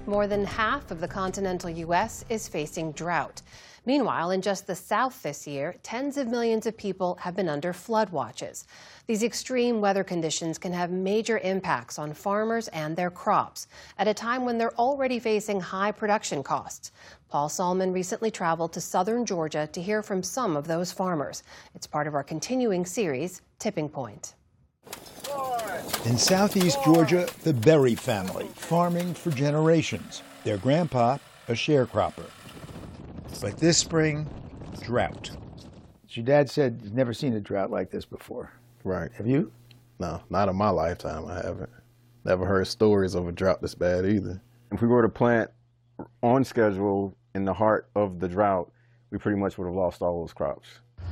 more than half of the continental U.S. is facing drought. Meanwhile, in just the South this year, tens of millions of people have been under flood watches. These extreme weather conditions can have major impacts on farmers and their crops at a time when they're already facing high production costs. Paul Solman recently traveled to southern Georgia to hear from some of those farmers. It's part of our continuing series, Tipping Point. In southeast Georgia, the Berry family, farming for generations. Their grandpa, a sharecropper. But this spring, drought. Your dad said he's never seen a drought like this before. Right. Have you? No, not in my lifetime, I haven't. Never heard stories of a drought this bad either. If we were to plant on schedule in the heart of the drought, we pretty much would have lost all those crops.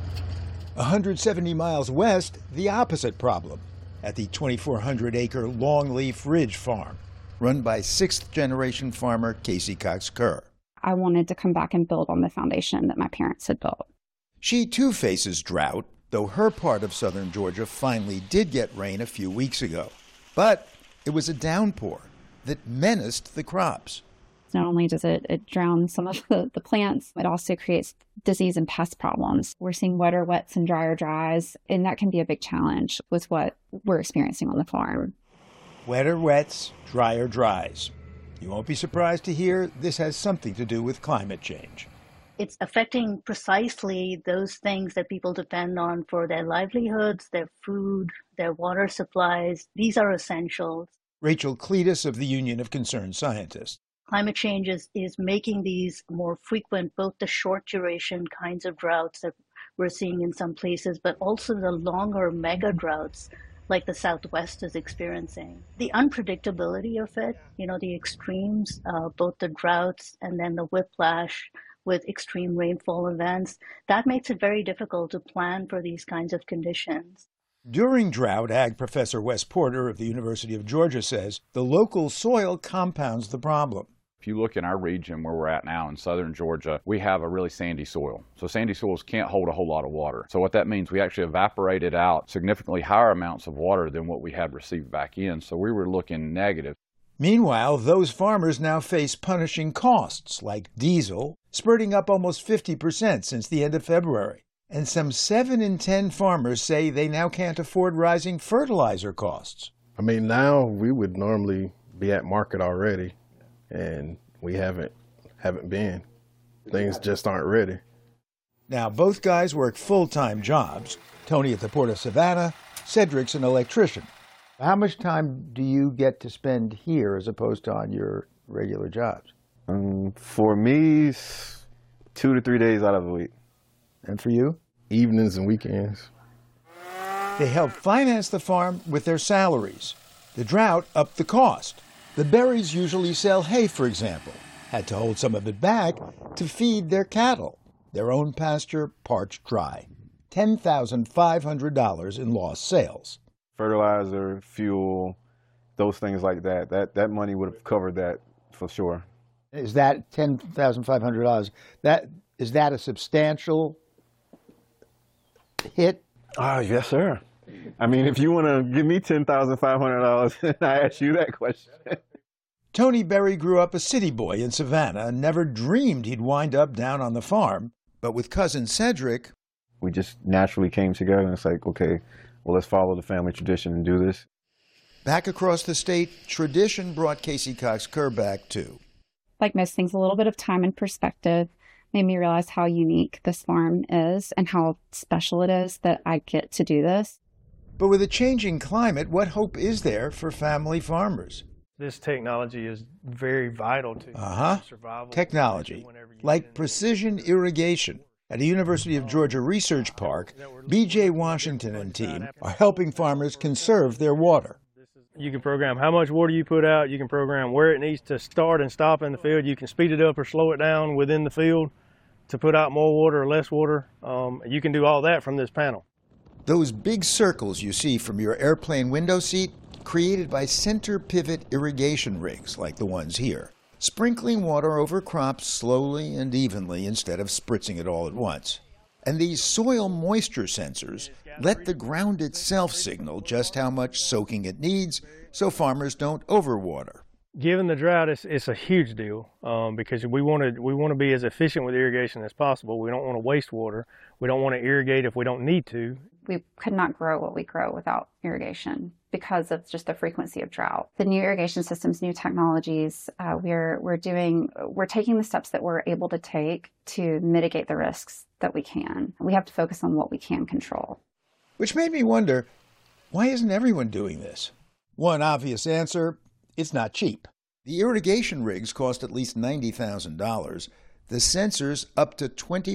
170 miles west, the opposite problem at the 2,400-acre Longleaf Ridge farm, run by sixth-generation farmer Casey Cox Kerr. I wanted to come back and build on the foundation that my parents had built. She too faces drought, though her part of southern Georgia finally did get rain a few weeks ago. But it was a downpour that menaced the crops. Not only does it drown some of the plants, it also creates disease and pest problems. We're seeing wetter wets and drier dries, and that can be a big challenge with what we're experiencing on the farm. Wetter wets, drier dries. You won't be surprised to hear this has something to do with climate change. It's affecting precisely those things that people depend on for their livelihoods, their food, their water supplies. These are essentials. Rachel Cletus of the Union of Concerned Scientists. Climate change is making these more frequent, both the short duration kinds of droughts that we're seeing in some places, but also the longer mega droughts like the Southwest is experiencing. The unpredictability of it, the extremes, both the droughts and then the whiplash with extreme rainfall events, that makes it very difficult to plan for these kinds of conditions. During drought, Ag Professor Wes Porter of the University of Georgia says the local soil compounds the problem. If you look in our region where we're at now in southern Georgia, we have a really sandy soil. So sandy soils can't hold a whole lot of water. So what that means, we actually evaporated out significantly higher amounts of water than what we had received back in. So we were looking negative. Meanwhile, those farmers now face punishing costs like diesel, spurting up almost 50% since the end of February. And some 7 in 10 farmers say they now can't afford rising fertilizer costs. I mean, now we would normally be at market already, and we haven't been. Things just aren't ready. Now, both guys work full-time jobs. Tony at the Port of Savannah, Cedric's an electrician. How much time do you get to spend here as opposed to on your regular jobs? For me, 2 to 3 days out of the week. And for you? Evenings and weekends. They help finance the farm with their salaries. The drought upped the cost. The Berries usually sell hay, for example. Had to hold some of it back to feed their cattle. Their own pasture parched dry. $10,500 in lost sales. Fertilizer, fuel, those things like that. That money would have covered that for sure. Is that $10,500? Is that a substantial hit? Oh, yes, sir. I mean, if you want to give me $10,500, I ask you that question. Tony Berry grew up a city boy in Savannah and never dreamed he'd wind up down on the farm. But with cousin Cedric, we just naturally came together and it's like, okay, well, let's follow the family tradition and do this. Back across the state, tradition brought Casey Cox Kerr back too. Like most things, a little bit of time and perspective made me realize how unique this farm is and how special it is that I get to do this. But with a changing climate, what hope is there for family farmers? This technology is very vital to survival. Technology, like precision irrigation. At the University of Georgia Research Park, B.J. Washington and team are helping farmers conserve their water. You can program how much water you put out. You can program where it needs to start and stop in the field. You can speed it up or slow it down within the field to put out more water or less water. You can do all that from this panel. Those big circles you see from your airplane window seat, created by center pivot irrigation rigs like the ones here, sprinkling water over crops slowly and evenly instead of spritzing it all at once. And these soil moisture sensors let the ground itself signal just how much soaking it needs so farmers don't overwater. Given the drought, it's a huge deal because we want to be as efficient with irrigation as possible. We don't want to waste water. We don't want to irrigate if we don't need to. We could not grow what we grow without irrigation because of just the frequency of drought. The new irrigation systems, new technologies, we're taking the steps that we're able to take to mitigate the risks that we can. We have to focus on what we can control. Which made me wonder, why isn't everyone doing this? One obvious answer, it's not cheap. The irrigation rigs cost at least $90,000. The sensors up to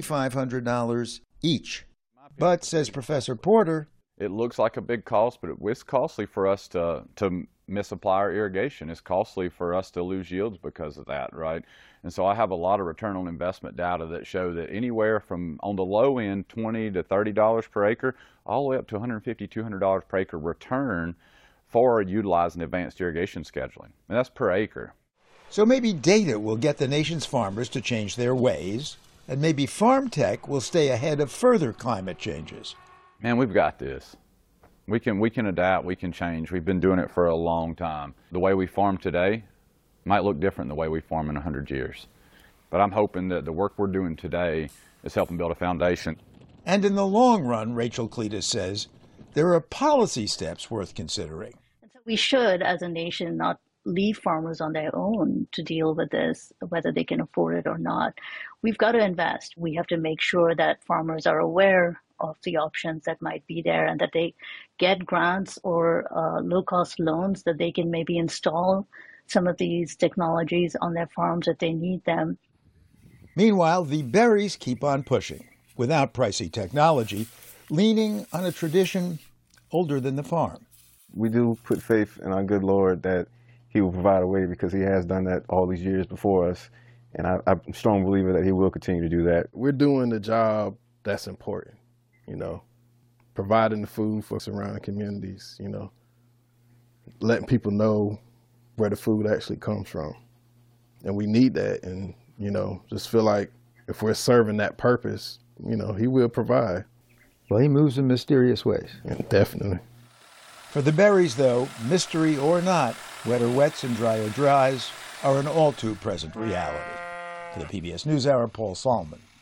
$2,500 each. But, says Professor Porter, it looks like a big cost, but it's costly for us to misapply our irrigation. It's costly for us to lose yields because of that, right? And so I have a lot of return on investment data that show that anywhere from, on the low end, $20 to $30 per acre, all the way up to $150, $200 per acre return for utilizing advanced irrigation scheduling. And that's per acre. So maybe data will get the nation's farmers to change their ways, and maybe farm tech will stay ahead of further climate changes. Man, we've got this. We can adapt, we can change. We've been doing it for a long time. The way we farm today might look different than the way we farm in 100 years. But I'm hoping that the work we're doing today is helping build a foundation. And in the long run, Rachel Cletus says, there are policy steps worth considering. We should, as a nation, not leave farmers on their own to deal with this, whether they can afford it or not. We've got to invest. We have to make sure that farmers are aware of the options that might be there and that they get grants or low-cost loans that they can maybe install some of these technologies on their farms if they need them. Meanwhile, the Berries keep on pushing, without pricey technology, leaning on a tradition older than the farm. We do put faith in our good Lord that He will provide a way because He has done that all these years before us. And I'm a strong believer that He will continue to do that. We're doing the job that's important, providing the food for surrounding communities, letting people know where the food actually comes from. And we need that and, just feel like if we're serving that purpose, He will provide. Well, He moves in mysterious ways. Yeah, definitely. For the Berries, though, mystery or not, wetter wets and drier dries are an all-too-present reality. For the PBS NewsHour, Paul Solomon.